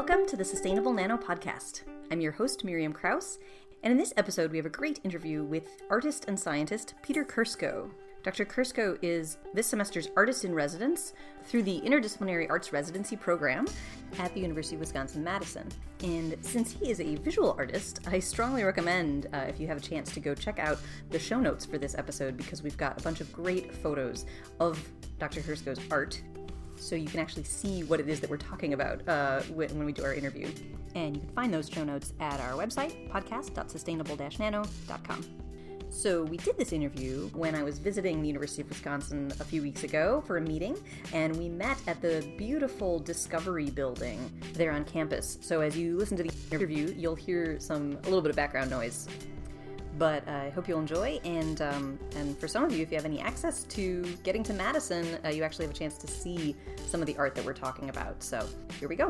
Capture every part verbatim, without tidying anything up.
Welcome to the Sustainable Nano Podcast. I'm your host, Miriam Krause, and in this episode we have a great interview with artist and scientist Peter Kursko. Doctor Kursko is this semester's artist in residence through the Interdisciplinary Arts Residency Program at the University of Wisconsin-Madison. And since he is a visual artist, I strongly recommend, uh, if you have a chance, to go check out the show notes for this episode because we've got a bunch of great photos of Doctor Kursko's art, so you can actually see what it is that we're talking about uh, when we do our interview. And you can find those show notes at our website, podcast dot sustainable dash nano dot com. So we did this interview when I was visiting the University of Wisconsin a few weeks ago for a meeting, and we met at the beautiful Discovery building there on campus. So as you listen to the interview, you'll hear some a little bit of background noise. But I hope you'll enjoy, and um, and for some of you, if you have any access to getting to Madison, uh, you actually have a chance to see some of the art that we're talking about. So here we go.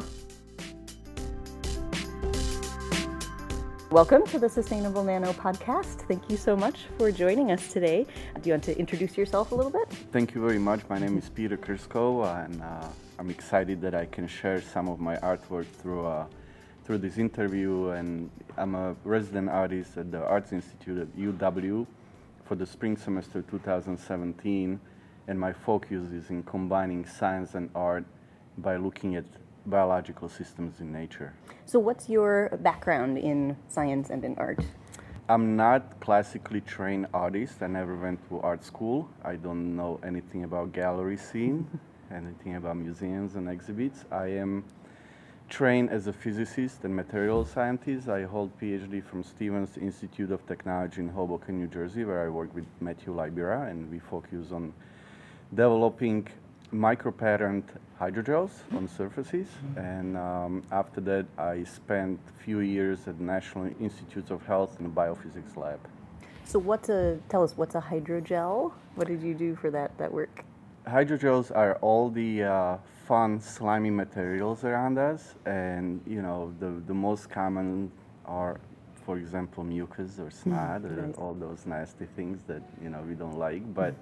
Welcome to the Sustainable Nano Podcast. Thank you so much for joining us today. Do you want to introduce yourself a little bit? Thank you very much. My name is Peter Kursko, and uh, I'm excited that I can share some of my artwork through uh, through this interview. And I'm a resident artist at the Arts Institute at U W for the spring semester two thousand seventeen, and my focus is in combining science and art by looking at biological systems in nature. So what's your background in science and in art? I'm not classically trained artist. I never went to art school. I don't know anything about gallery scene, anything about museums and exhibits. I am trained as a physicist and material scientist. I hold PhD from Stevens Institute of Technology in Hoboken, New Jersey, where I work with Matthew Libera, and we focus on developing micro-patterned hydrogels on surfaces. And um, after that, I spent a few years at the National Institutes of Health in the biophysics lab. So what's a, tell us, what's a hydrogel? What did you do for that, that work? Hydrogels are all the uh, fun, slimy materials around us. And, you know, the, the most common are, for example, mucus or snot, mm, right. All those nasty things that, you know, we don't like. But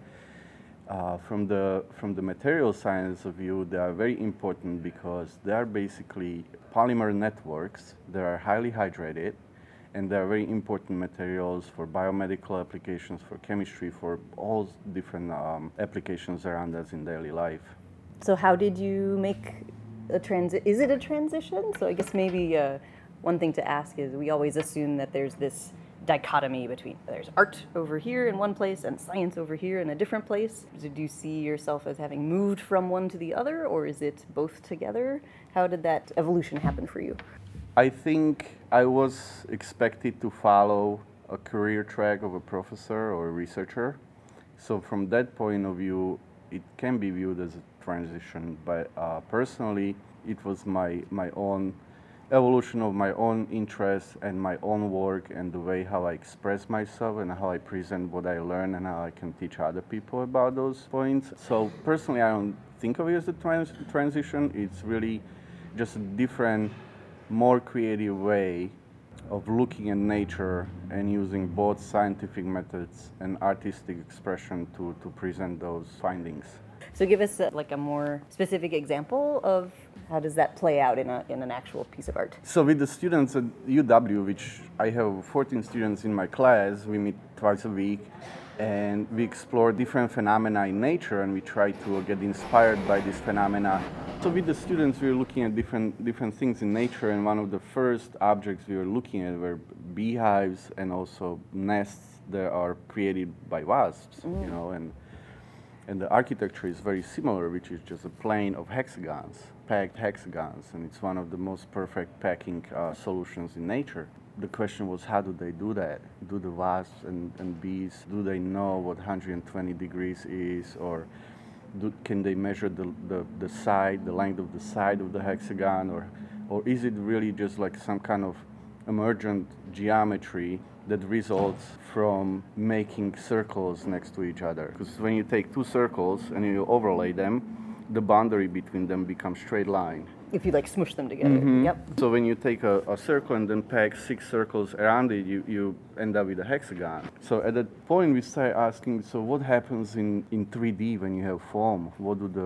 Uh, from the from the material science of view, they are very important because they are basically polymer networks that are highly hydrated, and they are very important materials for biomedical applications, for chemistry, for all different um, applications around us in daily life. So how did you make a transi- is it a transition? So I guess maybe uh, one thing to ask is we always assume that there's this dichotomy between there's art over here in one place and science over here in a different place. Did you see yourself as having moved from one to the other, or is it both together? How did that evolution happen for you? I think I was expected to follow a career track of a professor or a researcher. So from that point of view, it can be viewed as a transition. But uh, personally, it was my, my own evolution of my own interests and my own work and the way how I express myself and how I present what I learn and how I can teach other people about those points. So personally, I don't think of it as a trans- transition. It's really just a different, more creative way of looking at nature and using both scientific methods and artistic expression to, to present those findings. So give us a, like a more specific example of how does that play out in a in an actual piece of art? So with the students at U W, which I have fourteen students in my class, we meet twice a week, and we explore different phenomena in nature, and we try to get inspired by these phenomena. So with the students, we were looking at different different things in nature, and one of the first objects we were looking at were beehives and also nests that are created by wasps, mm. you know, and and the architecture is very similar, which is just a plane of hexagons, packed hexagons, and it's one of the most perfect packing uh, solutions in nature. The question was, how do they do that? Do the wasps and, and bees, do they know what one hundred twenty degrees is, or do, can they measure the, the, the side, the length of the side of the hexagon, or, or is it really just like some kind of emergent geometry that results from making circles next to each other? Because when you take two circles and you overlay them, the boundary between them becomes straight line. If you like smush them together, mm-hmm. Yep. So when you take a, a circle and then pack six circles around it, you, you end up with a hexagon. So at that point we start asking, so what happens in, in three D when you have foam? What do the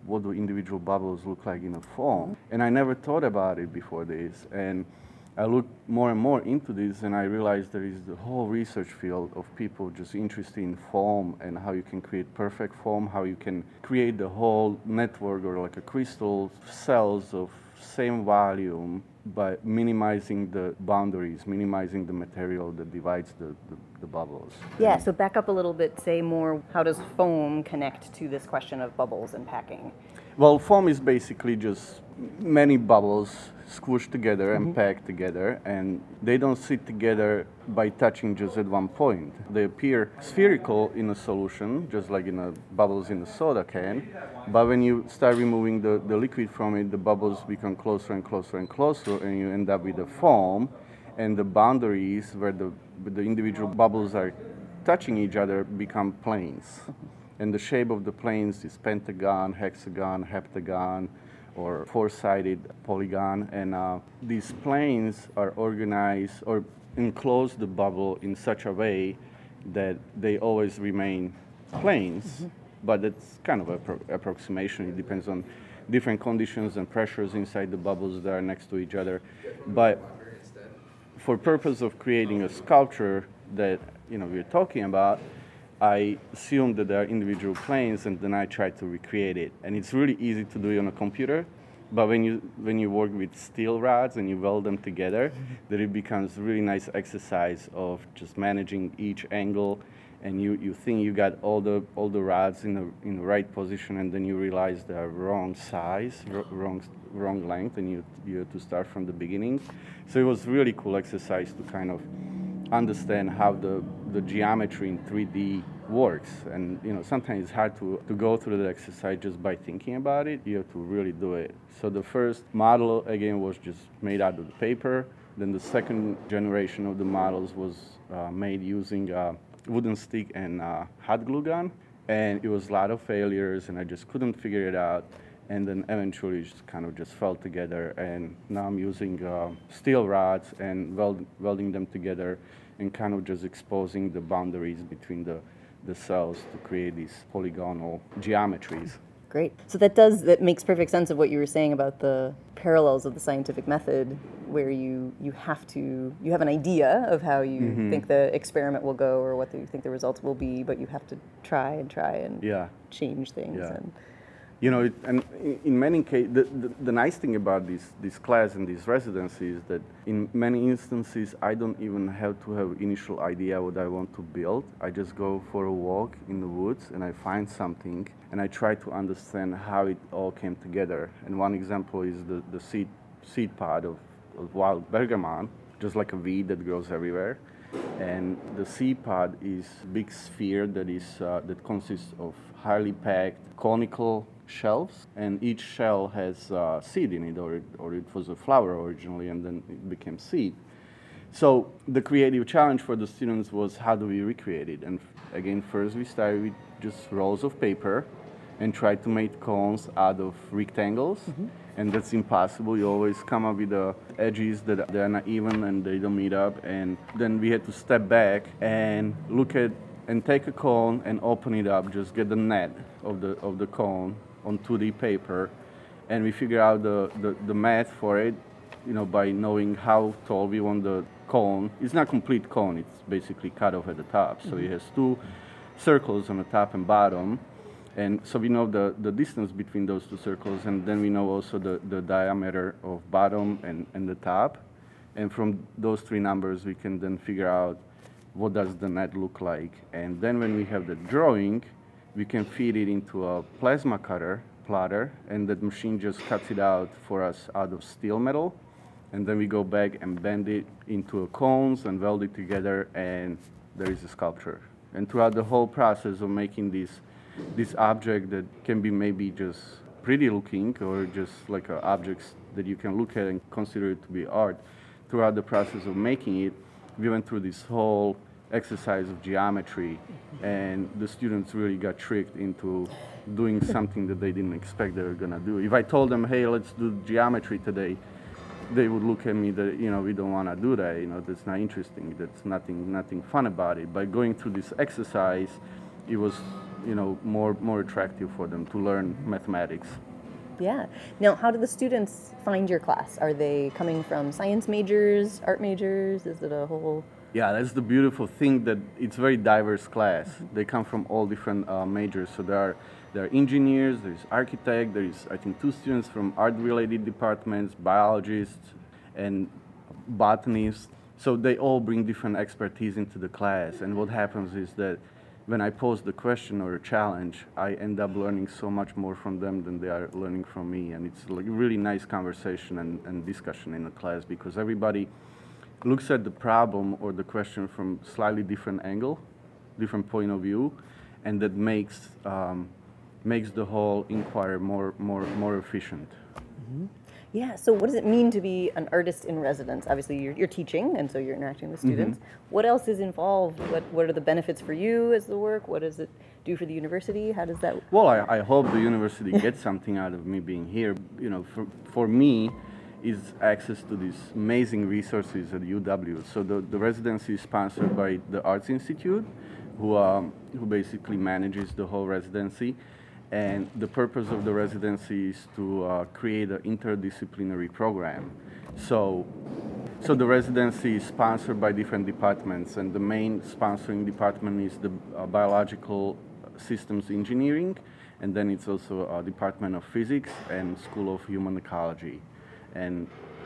what do individual bubbles look like in a foam? And I never thought about it before this. And I looked more and more into this, and I realized there is the whole research field of people just interested in foam and how you can create perfect foam, how you can create the whole network or like a crystal cells of same volume by minimizing the boundaries, minimizing the material that divides the, the, the bubbles. Yeah, so back up a little bit, say more, how does foam connect to this question of bubbles and packing? Well, foam is basically just many bubbles squished together and Mm-hmm. packed together, and they don't sit together by touching just at one point. They appear spherical in a solution, just like in a bubbles in a soda can, but when you start removing the, the liquid from it, the bubbles become closer and closer and closer, and you end up with a foam, and the boundaries where the, where the individual bubbles are touching each other become planes. And the shape of the planes is pentagon, hexagon, heptagon, or four-sided polygon. And uh, these planes are organized or enclose the bubble in such a way that they always remain planes. Mm-hmm. But it's kind of an appro- approximation. It depends on different conditions and pressures inside the bubbles that are next to each other. But for purpose of creating a sculpture that you know we're talking about, I assumed that there are individual planes, and then I try to recreate it. And it's really easy to do it on a computer, but when you when you work with steel rods and you weld them together, then it becomes a really nice exercise of just managing each angle. And you, you think you got all the all the rods in the in the right position, and then you realize they're wrong size, r- wrong wrong length, and you you have to start from the beginning. So it was really cool exercise to kind of understand how the, the geometry in three D works. And you know, sometimes it's hard to, to go through the exercise just by thinking about it. You have to really do it. So the first model, again, was just made out of the paper. Then the second generation of the models was uh, made using a wooden stick and a hot glue gun. And it was a lot of failures, and I just couldn't figure it out. And then eventually it just kind of just fell together. And now I'm using uh, steel rods and weld, welding them together and kind of just exposing the boundaries between the, the cells to create these polygonal geometries. Great. So that does, that makes perfect sense of what you were saying about the parallels of the scientific method, where you, you have to, you have an idea of how you mm-hmm. think the experiment will go or what you think the results will be, but you have to try and try and yeah. change things. Yeah. And You know, it, and in many cases, the, the, the nice thing about this, this class and this residency is that in many instances, I don't even have to have initial idea what I want to build. I just go for a walk in the woods and I find something and I try to understand how it all came together. And one example is the, the seed, seed pod of, of wild bergamot, just like a weed that grows everywhere. And the seed pod is a big sphere that is uh, that consists of highly packed conical shells, and each shell has uh, seed in it, or it, or it was a flower originally, and then it became seed. So the creative challenge for the students was, how do we recreate it? And f- again, first we started with just rolls of paper and tried to make cones out of rectangles. Mm-hmm. And that's impossible. You always come up with the edges that they're not even and they don't meet up. And then we had to step back and look at and take a cone and open it up, just get the net of the of the cone on two D paper, and we figure out the, the, the math for it, you know, by knowing how tall we want the cone. It's not a complete cone, it's basically cut off at the top. So mm-hmm. it has two circles on the top and bottom. And so we know the, the distance between those two circles, and then we know also the, the diameter of bottom and, and the top. And from those three numbers, we can then figure out what does the net look like. And then when we have the drawing, we can feed it into a plasma cutter, plotter, and that machine just cuts it out for us out of steel metal. And then we go back and bend it into a cones and weld it together, and there is a sculpture. And throughout the whole process of making this this object that can be maybe just pretty looking or just like uh, objects that you can look at and consider it to be art, throughout the process of making it, we went through this whole exercise of geometry, and the students really got tricked into doing something that they didn't expect they were going to do. If I told them, hey, let's do geometry today, they would look at me that, you know, we don't want to do that, you know, that's not interesting, that's nothing, nothing fun about it. By going through this exercise, it was you know, more more attractive for them to learn mathematics. Yeah. Now, how do the students find your class? Are they coming from science majors, art majors? Is it a whole... Yeah, that's the beautiful thing, that it's very diverse class. Mm-hmm. They come from all different uh, majors. So there are there are engineers, there's architect, there is I think two students from art-related departments, biologists, and botanists. So they all bring different expertise into the class. And what happens is that when I pose the question or a challenge, I end up learning so much more from them than they are learning from me. And it's like a really nice conversation and, and discussion in the class, because everybody looks at the problem or the question from slightly different angle, different point of view, and that makes um, makes the whole inquiry more more more efficient. Mm-hmm. Yeah. So, what does it mean to be an artist in residence? Obviously, you're, you're teaching, and so you're interacting with students. Mm-hmm. What else is involved? What What are the benefits for you as the work? What does it do for the university? How does that? Well, I, I hope the university gets something out of me being here. You know, for for me, is access to these amazing resources at U W. So the, the residency is sponsored by the Arts Institute, who um, who basically manages the whole residency. And the purpose of the residency is to uh, create an interdisciplinary program. So, so the residency is sponsored by different departments, and the main sponsoring department is the uh, biological systems engineering, and then it's also a department of physics and School of Human Ecology. And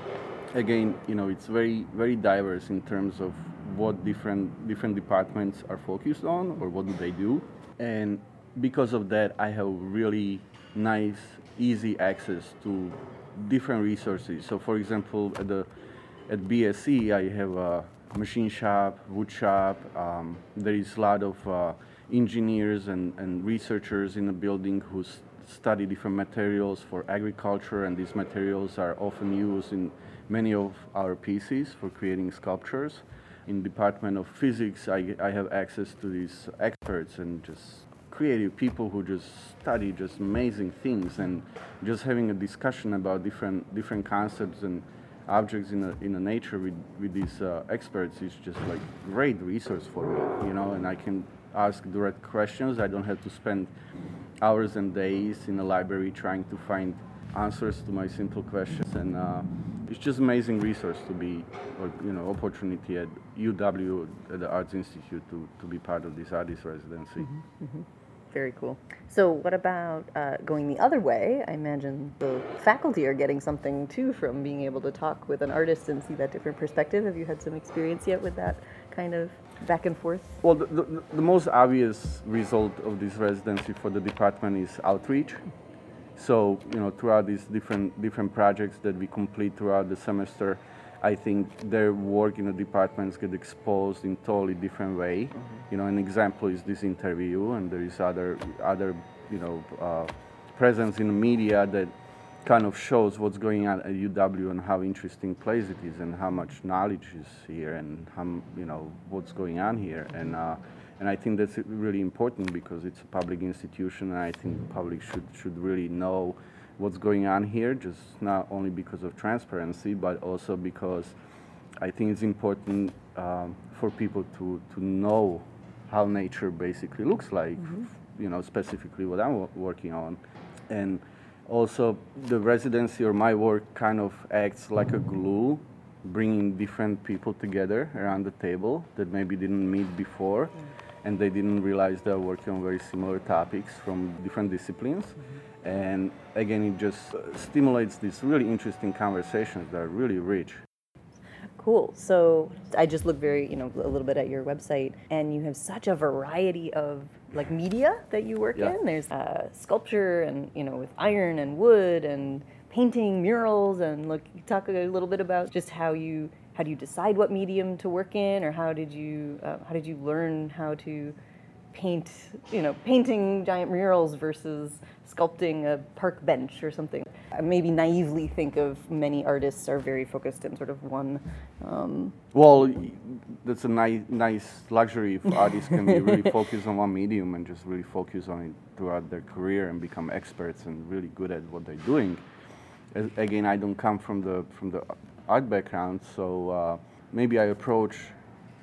again, you know, it's very, very diverse in terms of what different different departments are focused on or what do they do. And because of that, I have really nice, easy access to different resources. So, for example, at the at B S C, I have a machine shop, wood shop. Um, there is a lot of uh, engineers and, and researchers in the building who s- study different materials for agriculture, and these materials are often used in many of our pieces for creating sculptures. In the Department of Physics, I, I have access to these experts and just creative people who just study just amazing things, and just having a discussion about different different concepts and objects in a, in a nature with, with these uh, experts is just like great resource for me, you know, and I can ask direct questions. I don't have to spend hours and days in a library trying to find answers to my simple questions, and uh, it's just amazing resource to be, or you know, opportunity at U W, at the Arts Institute, to, to be part of this artist residency. Mm-hmm, mm-hmm. Very cool. So what about uh, going the other way? I imagine the faculty are getting something too from being able to talk with an artist and see that different perspective. Have you had some experience yet with that kind of back and forth? Well, the, the, the most obvious result of this residency for the department is outreach. So, you know, throughout these different different projects that we complete throughout the semester, I think their work in the departments get exposed in totally different way. Mm-hmm. You know, an example is this interview, and there is other other you know uh, presence in the media that kind of shows what's going on at U W and how interesting place it is and how much knowledge is here and how you know what's going on here. And uh, and I think that's really important because it's a public institution, and I think the public should should really know what's going on here, just not only because of transparency, but also because I think it's important um, for people to, to know how nature basically looks like, mm-hmm. you know, specifically what I'm w- working on. And also the residency or my work kind of acts like a glue, bringing different people together around the table that maybe didn't meet before, mm-hmm. and they didn't realize they're working on very similar topics from different disciplines. Mm-hmm. And again, it just stimulates these really interesting conversations that are really rich. Cool. So I just looked very, you know, a little bit at your website, and you have such a variety of like media that you work yeah. in. There's uh, sculpture, and you know, with iron and wood, and painting, murals, and look. You talk a little bit about just how you how do you decide what medium to work in, or how did you uh, how did you learn how to paint, you know, painting giant murals versus sculpting a park bench or something. I maybe naively think of many artists are very focused in sort of one. Um... Well, that's a nice, nice luxury if artists can be really focused on one medium and just really focus on it throughout their career and become experts and really good at what they're doing. As, again, I don't come from the from the art background, so uh, maybe I approach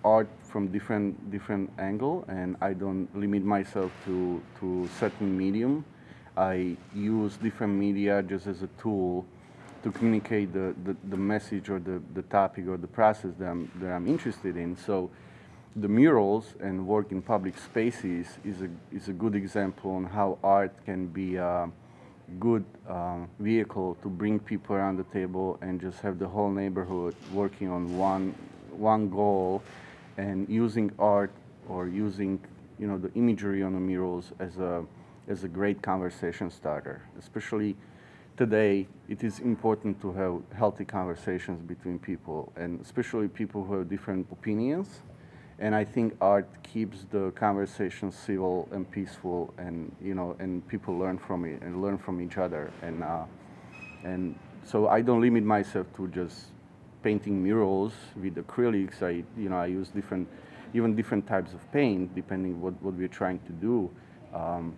art from different different angle, and I don't limit myself to to certain medium. I use different media just as a tool to communicate the, the, the message or the, the topic or the process that I'm, that I'm interested in. So the murals and work in public spaces is a, is a good example on how art can be a good uh, vehicle to bring people around the table and just have the whole neighborhood working on one, one goal, and using art or using, you know, the imagery on the murals as a, as a great conversation starter. Especially today, it is important to have healthy conversations between people, and especially people who have different opinions. And I think art keeps the conversation civil and peaceful, and you know, and people learn from it and learn from each other. And uh, and so I don't limit myself to just painting murals with acrylics. I you know I use different, even different types of paint depending what what we're trying to do. Um,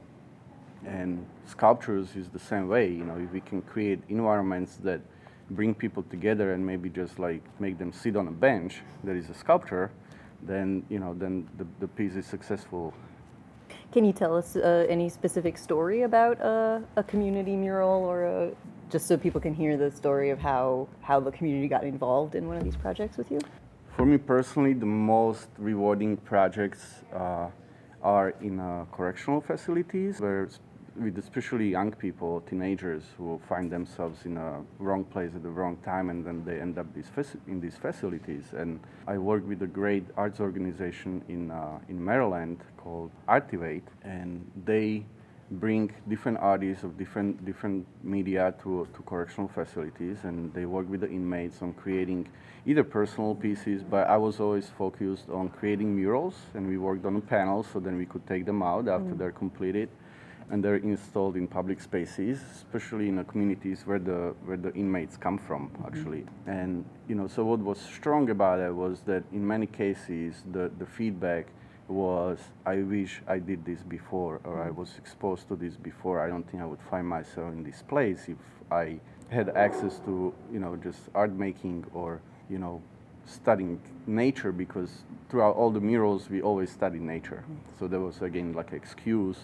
and sculptures is the same way. You know, if we can create environments that bring people together and maybe just like make them sit on a bench that is a sculpture, then you know, then the, the piece is successful. Can you tell us uh, any specific story about uh, a community mural, or a, just so people can hear the story of how, how the community got involved in one of these projects with you? For me personally, the most rewarding projects uh, are in uh, correctional facilities, where with especially young people, teenagers who find themselves in a wrong place at the wrong time, and then they end up these faci- in these facilities. And I work with a great arts organization in uh, in Maryland called Artivate, and they bring different artists of different different media to to correctional facilities, and they work with the inmates on creating either personal pieces, but I was always focused on creating murals, and we worked on a panel so then we could take them out after mm. they're completed. And they're installed in public spaces, especially in the communities where the where the inmates come from, actually. Mm-hmm. And you know, so what was strong about it was that in many cases the, the feedback was, I wish I did this before, or mm-hmm. I was exposed to this before. I don't think I would find myself in this place if I had access to, you know, just art making or, you know, studying nature, because throughout all the murals we always studied nature. Mm-hmm. So there was again like an excuse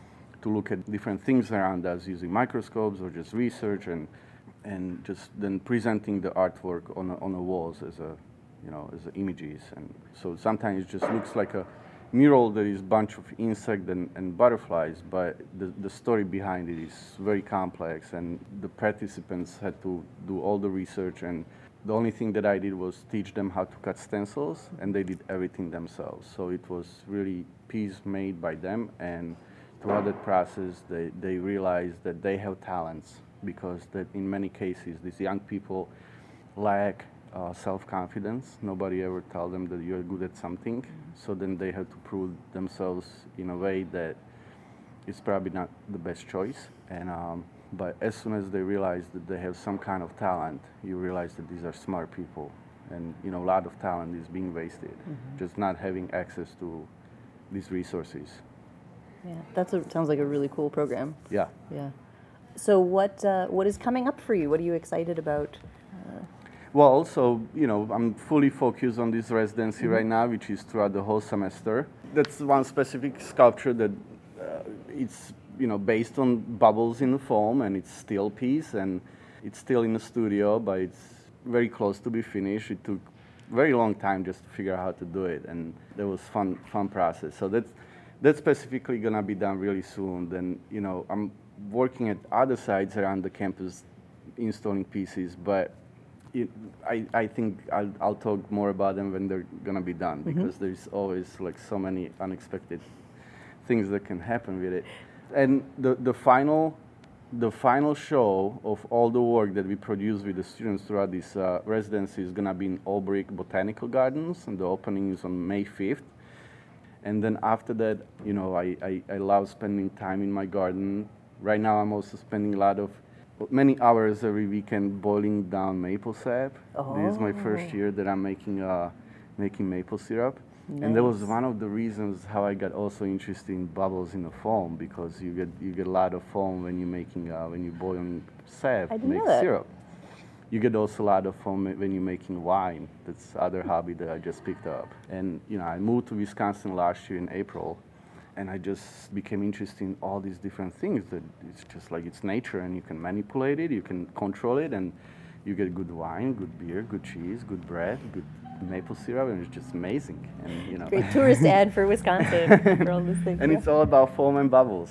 to look at different things around us using microscopes or just research, and and just then presenting the artwork on a, on the walls as a, you know, as a images. And so sometimes it just looks like a mural that is a bunch of insects and, and butterflies, but the, the story behind it is very complex, and the participants had to do all the research, and the only thing that I did was teach them how to cut stencils, and they did everything themselves. So it was really piece made by them, and throughout that process, they, they realized that they have talents, because that in many cases, these young people lack uh, self-confidence. Nobody ever told them that you're good at something. So then they have to prove themselves in a way that is probably not the best choice. And um, but as soon as they realize that they have some kind of talent, you realize that these are smart people. And you know, a lot of talent is being wasted, mm-hmm. just not having access to these resources. Yeah, that sounds like a really cool program. Yeah. Yeah. So what uh, what is coming up for you? What are you excited about? Uh... Well, also, you know, I'm fully focused on this residency mm-hmm. right now, which is throughout the whole semester. That's one specific sculpture that uh, it's, you know, based on bubbles in the foam, and it's still piece, and it's still in the studio, but it's very close to be finished. It took a very long time just to figure out how to do it, and that was fun fun process. So that's That's specifically gonna be done really soon. Then, you know, I'm working at other sites around the campus, installing pieces, but it, I, I think I'll, I'll talk more about them when they're gonna be done, mm-hmm. because there's always like so many unexpected things that can happen with it. And the, the final, the final show of all the work that we produce with the students throughout this uh, residency is gonna be in Olbrich Botanical Gardens, and the opening is on May fifth. And then after that, you know, I, I, I love spending time in my garden. Right now I'm also spending a lot of, many hours every weekend boiling down maple sap. Oh. This is my first year that I'm making uh, making maple syrup. Nice. And that was one of the reasons how I got also interested in bubbles in the foam, because you get you get a lot of foam when you're making, uh, when you're boiling sap, I didn't make know that. syrup. You get also a lot of fun when you're making wine. That's other hobby that I just picked up. And you know, I moved to Wisconsin last year in April, and I just became interested in all these different things. That it's just like it's nature, and you can manipulate it, you can control it, and you get good wine, good beer, good cheese, good bread, good maple syrup, and it's just amazing. And you know, great tourist ad for Wisconsin for all these things. And yeah. It's all about foam and bubbles.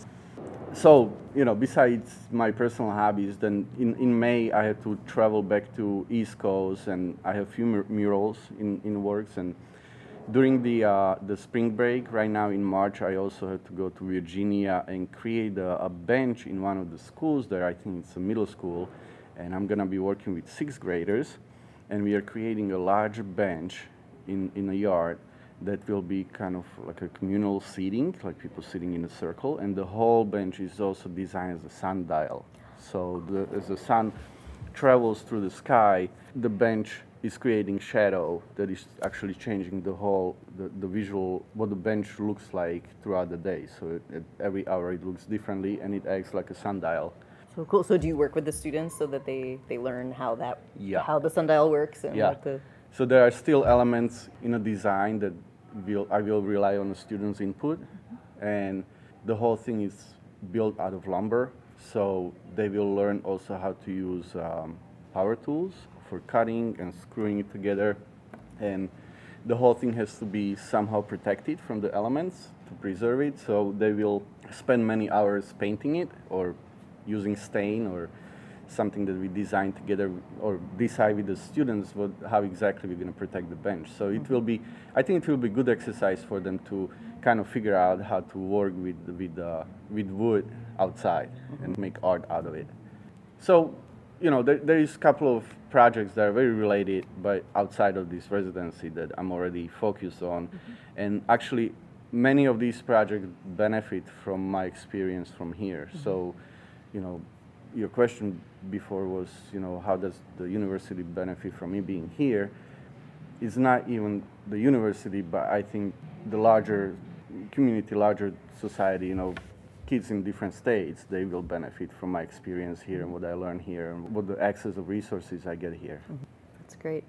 So, you know, besides my personal hobbies, then in, in May I had to travel back to East Coast, and I have a few mur- murals in, in works. And during the uh, the spring break, right now in March, I also had to go to Virginia and create a, a bench in one of the schools there. I think it's a middle school, and I'm gonna be working with sixth graders, and we are creating a large bench in, in a yard that will be kind of like a communal seating, like people sitting in a circle, and the whole bench is also designed as a sundial. So the, as the sun travels through the sky, the bench is creating shadow that is actually changing the whole, the, the visual, what the bench looks like throughout the day. So it, it, every hour it looks differently, and it acts like a sundial. So cool. So do you work with the students so that they, they learn how that Yeah. how the sundial works and Yeah. what the So there are still elements in a design that will, I will rely on the students' input, and the whole thing is built out of lumber. So they will learn also how to use um, power tools for cutting and screwing it together, and the whole thing has to be somehow protected from the elements to preserve it. So they will spend many hours painting it or using stain or something that we design together or decide with the students what, how exactly we're going to protect the bench. So it will be, I think it will be good exercise for them to kind of figure out how to work with with uh, with wood outside and make art out of it. So, you know, there, there is a couple of projects that are very related, but outside of this residency that I'm already focused on, mm-hmm. and actually many of these projects benefit from my experience from here. Mm-hmm. So, you know, your question before was, you know, how does the university benefit from me being here? It's not even the university, but I think the larger community, larger society, you know, kids in different states, they will benefit from my experience here and what I learn here and what the access of resources I get here. Mm-hmm. That's great.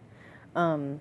Um,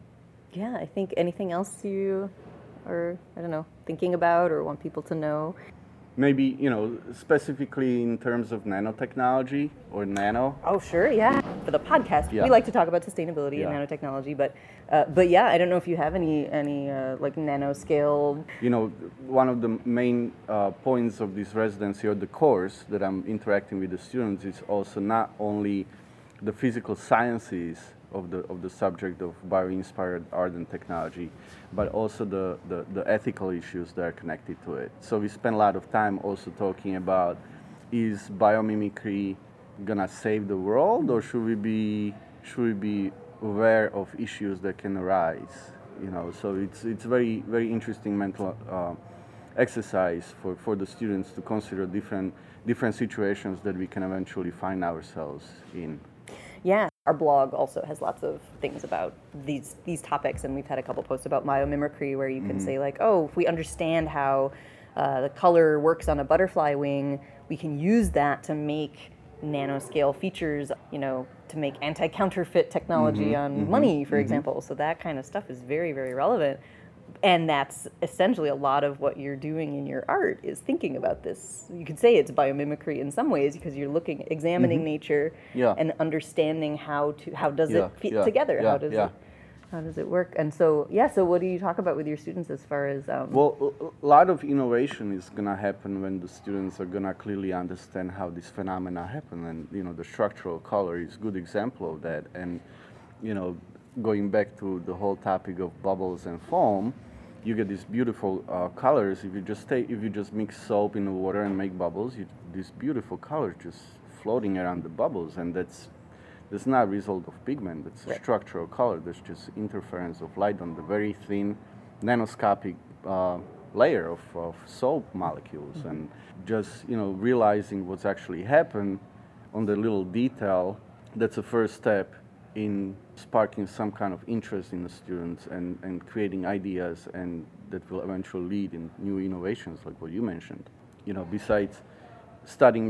yeah, I think anything else you are, I don't know, thinking about or want people to know? Maybe, you know, specifically in terms of nanotechnology or nano. Oh, sure, yeah. For the podcast, yeah. we like to talk about sustainability yeah. and nanotechnology, but uh, but yeah, I don't know if you have any any uh, like nanoscale. You know, one of the main uh, points of this residency or the course that I'm interacting with the students is also not only the physical sciences of the of the subject of bio-inspired art and technology, but also the, the, the ethical issues that are connected to it. So we spend a lot of time also talking about, is biomimicry gonna save the world, or should we be should we be aware of issues that can arise? You know, so it's it's very very interesting mental uh, exercise for, for the students to consider different different situations that we can eventually find ourselves in. Yeah. Our blog also has lots of things about these these topics, and we've had a couple posts about biomimicry where you can mm-hmm. say like, oh, if we understand how uh, the color works on a butterfly wing, we can use that to make nanoscale features, you know, to make anti-counterfeit technology mm-hmm. on mm-hmm. money, for mm-hmm. example. So that kind of stuff is very, very relevant. And that's essentially a lot of what you're doing in your art is thinking about this. You could say it's biomimicry in some ways because you're looking, examining mm-hmm. nature yeah. and understanding how to how does yeah. it fit yeah. together? Yeah. How does yeah. it how does it work? And so yeah, so what do you talk about with your students as far as? Um, well, a lot of innovation is gonna happen when the students are gonna clearly understand how these phenomena happen, and you know the structural color is a good example of that. And you know, going back to the whole topic of bubbles and foam, you get these beautiful uh, colors. If you just take, if you just mix soap in the water and make bubbles, you, these beautiful colors just floating around the bubbles, and that's that's not a result of pigment. That's right. a structural color. That's just interference of light on the very thin, nanoscopic uh, layer of, of soap molecules, mm-hmm. and just you know realizing what's actually happened on the little detail. That's a first step in sparking some kind of interest in the students and, and creating ideas, and that will eventually lead in new innovations like what you mentioned. You know, besides studying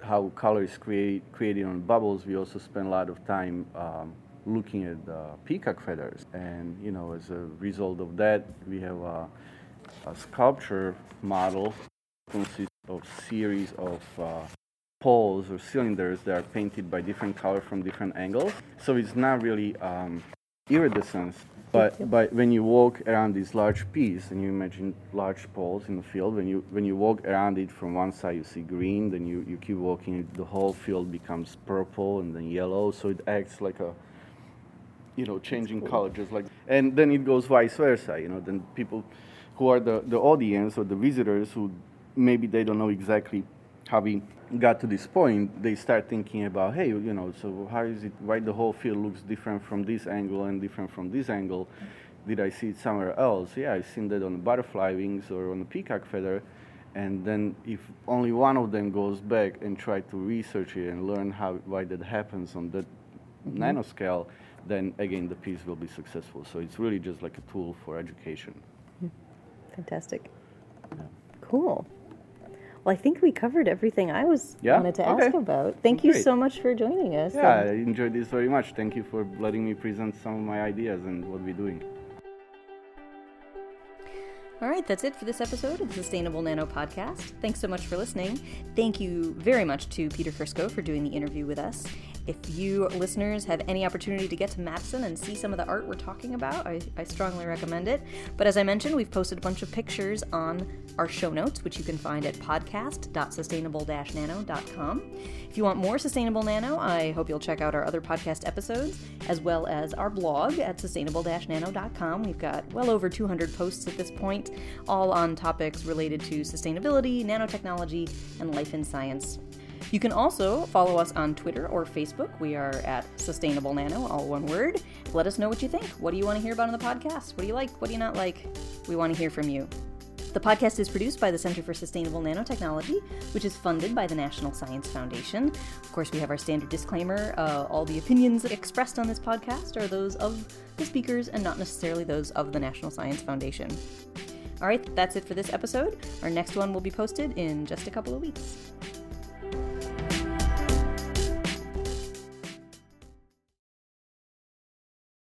how color is create, created on bubbles, we also spend a lot of time um, looking at uh, peacock feathers. And, you know, as a result of that, we have a, a sculpture model consists of series of uh, poles or cylinders that are painted by different color from different angles. So it's not really um, iridescence, but, but when you walk around this large piece, and you imagine large poles in the field, when you when you walk around it from one side you see green, then you, you keep walking, the whole field becomes purple and then yellow, so it acts like a, you know, changing cool. color, just like, and then it goes vice versa, you know, then people who are the, the audience or the visitors who maybe they don't know exactly how we got to this point, they start thinking about, hey, you know, so how is it, why the whole field looks different from this angle and different from this angle? Did I see it somewhere else? Yeah, I've seen that on the butterfly wings or on the peacock feather. And then if only one of them goes back and try to research it and learn how why that happens on that mm-hmm. nanoscale, then again, the piece will be successful. So it's really just like a tool for education. Fantastic. Yeah. Cool. Well, I think we covered everything I was yeah? wanted to okay. ask about. Thank Great. you so much for joining us. Yeah, I enjoyed this very much. Thank you for letting me present some of my ideas and what we're doing. All right, that's it for this episode of the Sustainable Nano Podcast. Thanks so much for listening. Thank you very much to Peter Krsko for doing the interview with us. If you listeners have any opportunity to get to Madison and see some of the art we're talking about, I, I strongly recommend it. But as I mentioned, we've posted a bunch of pictures on our show notes, which you can find at podcast dot sustainable dash nano dot com. If you want more Sustainable Nano, I hope you'll check out our other podcast episodes, as well as our blog at sustainable dash nano dot com. We've got well over two hundred posts at this point, all on topics related to sustainability, nanotechnology, and life in science. You can also follow us on Twitter or Facebook. We are at Sustainable Nano, all one word. Let us know what you think. What do you want to hear about on the podcast? What do you like? What do you not like? We want to hear from you. The podcast is produced by the Center for Sustainable Nanotechnology, which is funded by the National Science Foundation. Of course, we have our standard disclaimer. Uh, all the opinions expressed on this podcast are those of the speakers and not necessarily those of the National Science Foundation. All right, that's it for this episode. Our next one will be posted in just a couple of weeks.